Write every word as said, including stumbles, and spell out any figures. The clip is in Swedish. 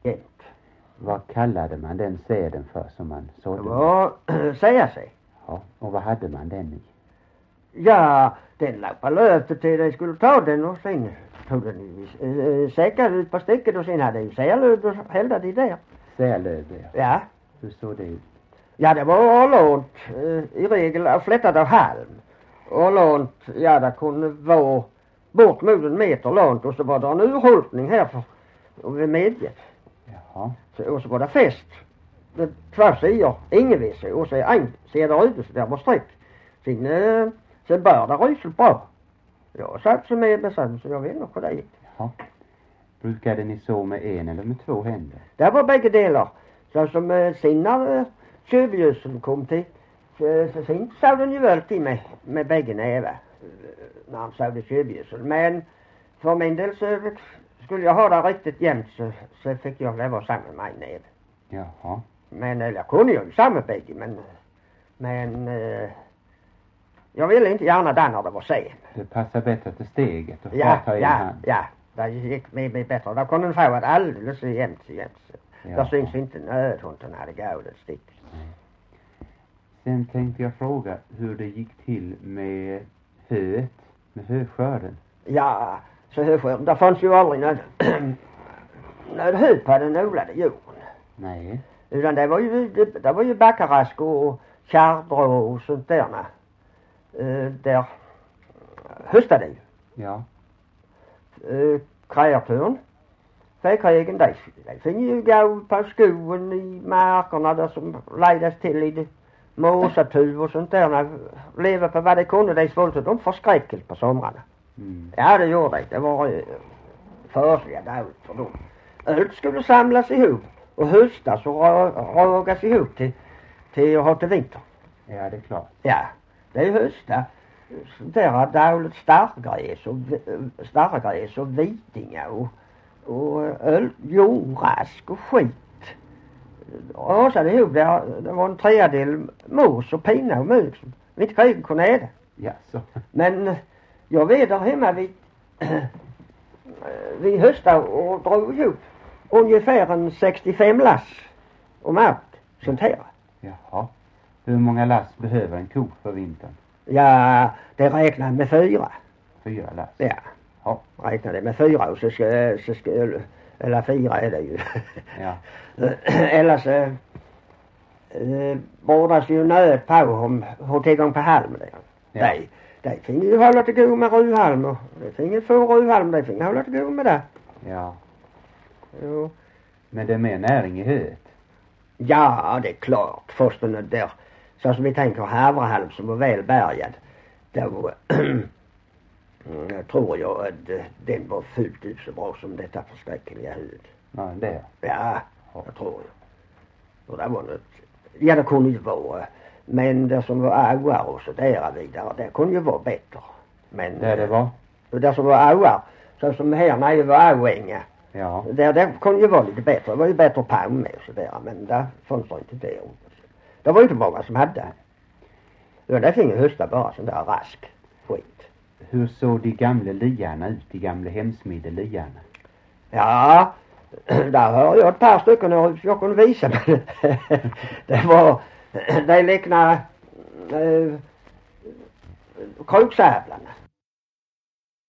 jämt. Vad kallade man den säden för som man sådde? Det var säga sig. Ja, och vad hade man den i? Ja, den lappade löfte till de skulle ta den och sen tog den i äh, säckar ut på stycket och sen hade de sälöv och hällde det där. Sälöv, ja. Ja. Hur såg det ut? Ja, det var lånt äh, i regel flättat av halm. Och lånt, ja det kunde vara bort mot en meter långt och så var det en urholkning här för, vid medget. Jaha. Så, och så var det fäst. Det två sidor, ingen visse och så en sida ute så där var streck. Sen, äh, sen bör det rysligt bra. Jag satt sig med bestämt så jag vet inte hur det gick. Jaha. Brukade ni så med en eller med två händer? Det var bägge delar. Så som äh, sen när äh, köbljusen kom till så, så sen såg den ju väl till med, med bägge nävar äh, när han såg det köbljusen. Men för min del så skulle jag ha det riktigt jämnt så, så fick jag leva samma med en näve. Jaha. Men eller jag kunde ju samma bägge men men äh, jag ville inte gärna den när det var sen. Det passar bättre till steget och Ja, ta i ja, hand. ja. Det gick med, med bättre. Där kunde den få ett alldeles jämnt, jämnt. Ja. Där syns inte nödhunden hade gått ett stick. Sen tänkte jag fråga hur det gick till med höet, med höskörden. Ja, så höskörden. Där fanns ju aldrig någon, någon hö på den odlade jorden. Nej. Utan det var ju, det, det var ju backarask och kärrdrå och sånt där. Uh, där höstade ju. Ja. Uh, kreaturn. Fäkrigen, de, de finns ju gå på skogen i markerna där som ledas till i det måsatur och sånt där. Leva på vad de kunde, de svalde de förskräckelse på somrarna. Mm. Ja, det gjorde de. Det var uh, försliga dåligt för dem. Allt skulle samlas ihop och höstas och ragas ihop till, till att ha till vinter. Ja, det är klart. Ja, det är hösta. Där har dåligt starrgräs och starrgräs och vitingar och, och öl, jordask och skit. Och så det ihop, det, det var en tredjedel mos och pina och mög som vi inte krigen kunde äta. Ja, så. Men jag vet där hemma vi, vi hösta och drog ihop ungefär en sextiofem lass om året, sånt här. Jaha. Hur många lass behöver en ko för vintern? Ja, det räknar med fyra. Fyra lass? Ja. Ja. Räknar det med fyra och så ska, så ska eller fyra är det ju. Ja. Eller så äh, bordas ju nöt på om hur tillgång på halm där. Ja. De, de finner ju hålla till god med ruvhalm och de finner få ruvhalm, de finner hålla till god med det. Ja. Jo. Men det är mer näring i höet? Ja, det är klart. Först den där, så som vi tänker havrehalm som var väl bärgad. Då tror jag att den var fullt ut så bra som detta förskräckliga hud. Ja, det. Ja, jag tror jag. Och det var något, ja det kunde ju vara, men det som var auar och så där vidare, det kunde ju vara bättre. Men Där det var? det som var auar, så som här nere var auänga. Ja. Där, där kunde ju vara lite bättre. Det var ju bättre palm med och sådär. Men där fanns det inte det. Det var ju inte många som hade. Ja, det finns hösta bara sån där rask skit. Hur såg de gamla liarna ut? De gamla hemsmidde liarna? Ja, där har jag ett par stycken och jag kunde visa. Det var, de liknade äh, kroksävlarna.